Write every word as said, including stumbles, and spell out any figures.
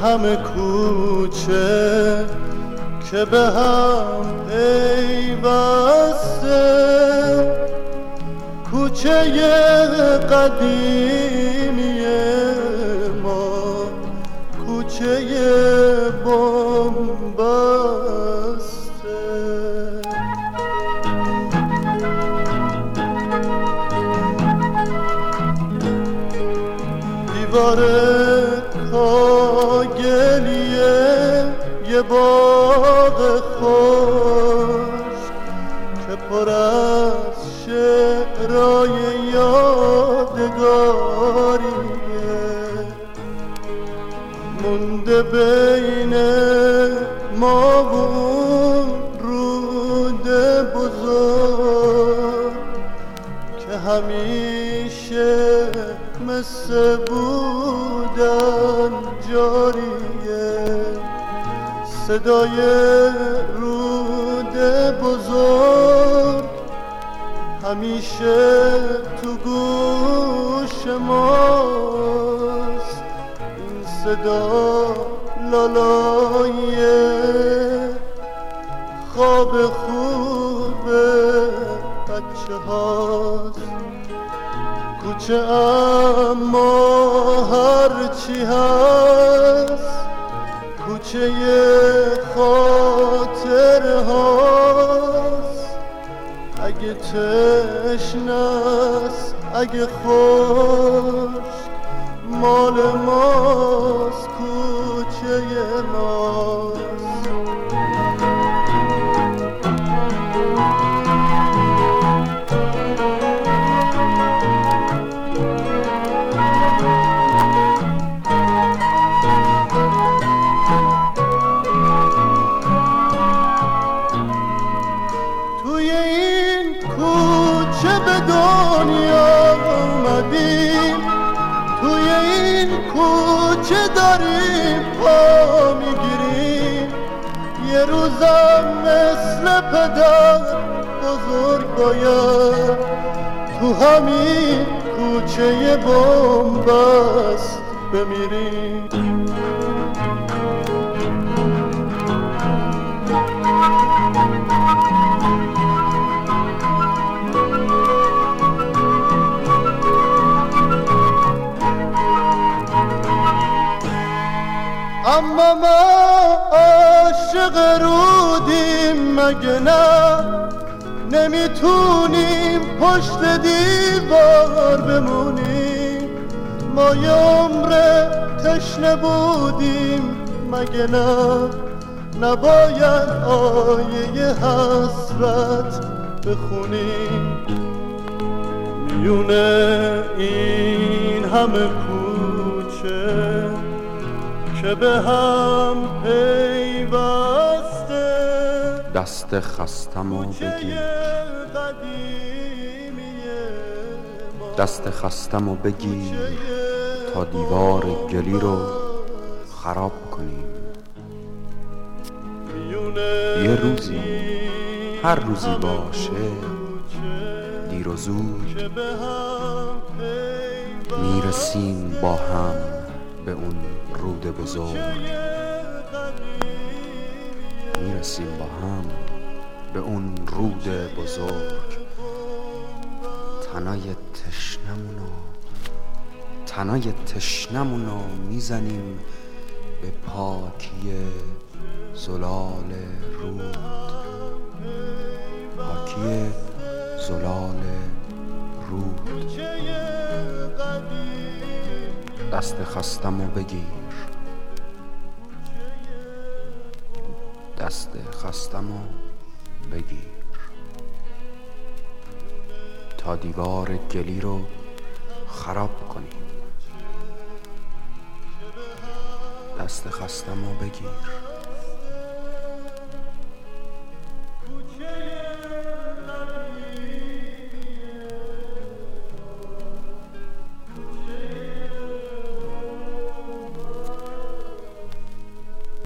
همه کوچه که به هم پیوسته، کوچه قدیمی ما، کوچه بن‌بسته. دیوار کاگلیه یه باغ خوش که پر از شعرهای یادگاریه، مونده بین ما و اون رود بزرگ که همیشه مثل بودن جاریه. صدای رود بزرگ همیشه تو گوش ماست، این صدا لالای خواب خوب بچه هاست. کوچه اما هرچی هست کوچه خاطر هاست، اگه تشنست اگه خوش مال ماست، کوچه ماست. توی این کوچه به دنیا اومدیم، توی این کوچه داریم پا میگیریم، یه روزم مثل پدر بزرگ باید تو همین کوچه بن‌بست بمیریم. اما ما عاشق رودیم مگه نه، نمیتونیم پشت دیوار بمونیم، ما یه عمر تشنه بودیم مگه نه، نباید آیه حسرت بخونیم. میونه این همه کوچه که به هم پیوسته، دست خستم و بگیر، دست خستم و بگیر تا دیوار گلی رو خراب کنیم. یه روزی هر روزی باشه دیر و زود میرسیم با هم به اون رود بزرگ، میرسیم با هم به اون رود بزرگ. تنای تشنمونو تنای تشنمونو میزنیم به پاکی زلال رود، پاکی زلال رود. دست خستم و بگیر، دست خستم و بگیر تا دیوار گلی رو خراب کنیم. دست خستم و بگیر.